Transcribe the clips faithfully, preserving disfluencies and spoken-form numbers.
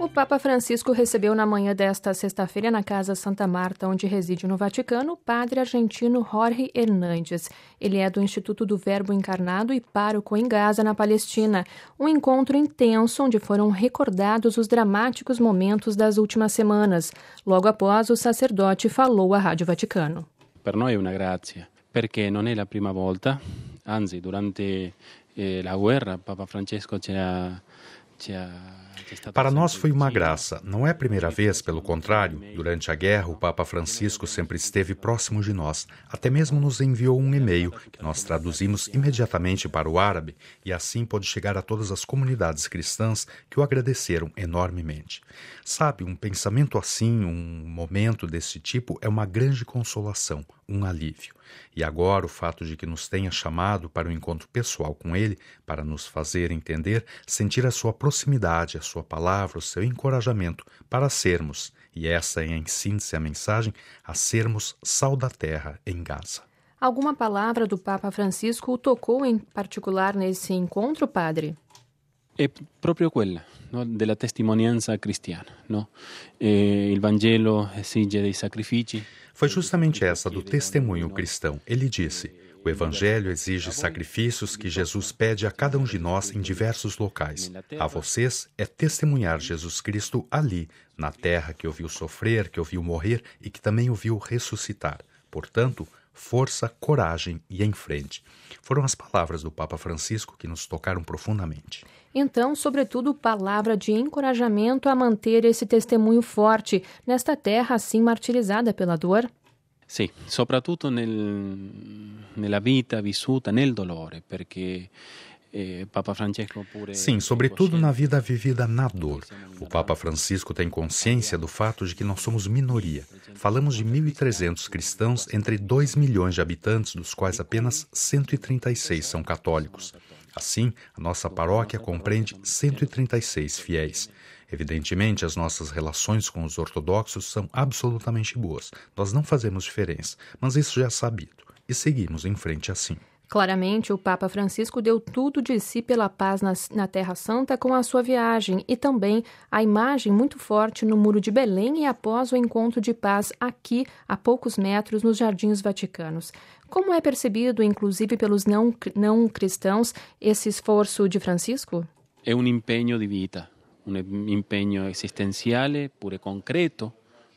Papa Francisco recebeu na manhã desta sexta-feira na Casa Santa Marta, onde reside no Vaticano, o padre argentino Jorge Hernández. Ele é do Instituto do Verbo Encarnado e pároco em Gaza, na Palestina. Um encontro intenso onde foram recordados os dramáticos momentos das últimas semanas. Logo após, o sacerdote falou à Rádio Vaticano. Per noi è una grazia, perché non è la prima volta, anzi, durante eh, la guerra, Papa Francesco ci ha... ci ha Para nós foi uma graça. Não é a primeira vez, pelo contrário. Durante a guerra, o Papa Francisco sempre esteve próximo de nós. Até mesmo nos enviou um e-mail, que nós traduzimos imediatamente para o árabe, e assim pôde chegar a todas as comunidades cristãs que o agradeceram enormemente. Sabe, um pensamento assim, um momento desse tipo, é uma grande consolação, um alívio. E agora o fato de que nos tenha chamado para um encontro pessoal com ele, para nos fazer entender, sentir a sua proximidade, a sua palavra, o seu encorajamento para sermos, e essa é em síntese a mensagem, a sermos sal da terra em Gaza. Alguma palavra do Papa Francisco o tocou em particular nesse encontro, padre? È proprio quella, no? Della testimonianza cristiana, no? Eh, il Vangelo esige dei sacrifici. Foi justamente essa do testemunho cristão. Ele disse: o Evangelho exige sacrifícios que Jesus pede a cada um de nós em diversos locais. A vocês é testemunhar Jesus Cristo ali, na terra que o viu sofrer, que o viu morrer e que também o viu ressuscitar. Portanto, força, coragem e em frente. Foram as palavras do Papa Francisco que nos tocaram profundamente. Então, sobretudo, palavra de encorajamento a manter esse testemunho forte nesta terra assim martirizada pela dor? Sì, soprattutto nel, nella vita vissuta nel dolore, perché eh, Papa Francesco pure... Sim, sobretudo na vida vivida na dor. O Papa Francisco tem consciência do fato de que nós somos minoria. Falamos de mil e trezentos cristãos entre dois milhões de habitantes, dos quais apenas cento e trinta e seis são católicos. Assim, a nossa paróquia compreende cento e trinta e seis fiéis. Evidentemente, as nossas relações com os ortodoxos são absolutamente boas. Nós não fazemos diferença, mas isso já é sabido. E seguimos em frente assim. Claramente, o Papa Francisco deu tudo de si pela paz na, na Terra Santa com a sua viagem e também a imagem muito forte no Muro de Belém e após o encontro de paz aqui, a poucos metros, nos Jardins Vaticanos. Como é percebido, inclusive pelos não, não cristãos, esse esforço de Francisco? É um empenho de vida, um empenho existencial, pure concreto.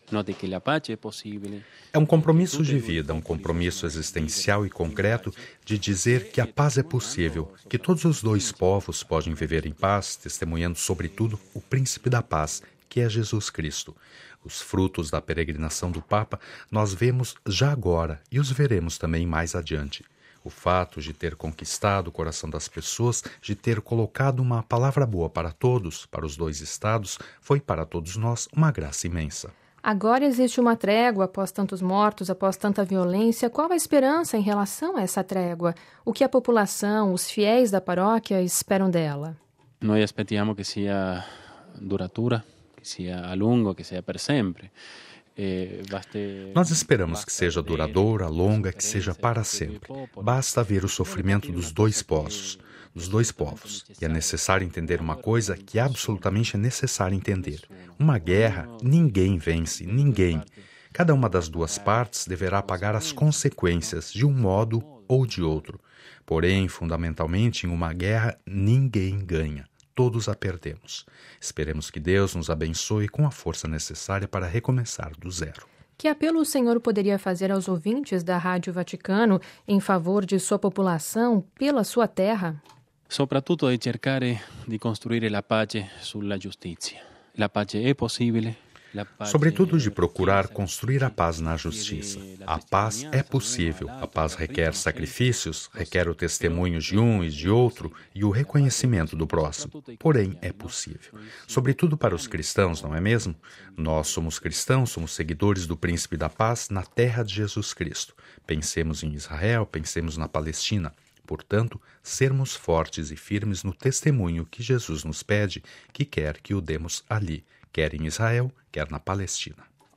É um compromisso de vida, um compromisso existencial e concreto de dizer que a paz é possível, que todos os dois povos podem viver em paz, testemunhando sobretudo o príncipe da paz, que é Jesus Cristo. Os frutos da peregrinação do Papa nós vemos já agora e os veremos também mais adiante. O fato de ter conquistado o coração das pessoas, de ter colocado uma palavra boa para todos, para os dois estados, foi para todos nós uma graça imensa. Agora existe uma trégua após tantos mortos, após tanta violência. Qual a esperança em relação a essa trégua? O que a população, os fiéis da paróquia esperam dela? Nós aspettiamo que seja duratura, que seja a lungo, que seja per sempre. Nós esperamos que seja duradoura, longa, que seja para sempre. Basta ver o sofrimento dos dois povos, dos dois povos. E é necessário entender uma coisa que absolutamente é necessário entender. Uma guerra, ninguém vence, ninguém. Cada uma das duas partes deverá pagar as consequências de um modo ou de outro. Porém, fundamentalmente, em uma guerra, ninguém ganha. Todos a perdemos. Esperemos que Deus nos abençoe com a força necessária para recomeçar do zero. Que apelo o senhor poderia fazer aos ouvintes da Rádio Vaticano em favor de sua população, pela sua terra? Soprattutto di cercare di costruire la pace sulla giustizia. La pace è possibile. Sobretudo de procurar construir a paz na justiça. A paz é possível. A paz requer sacrifícios, requer o testemunho de um e de outro e o reconhecimento do próximo. Porém, é possível. Sobretudo para os cristãos, não é mesmo? Nós somos cristãos, somos seguidores do Príncipe da Paz na terra de Jesus Cristo. Pensemos em Israel, pensemos na Palestina. Portanto, sermos fortes e firmes no testemunho que Jesus nos pede, que quer que o demos ali, quer em Israel, quer na Palestina.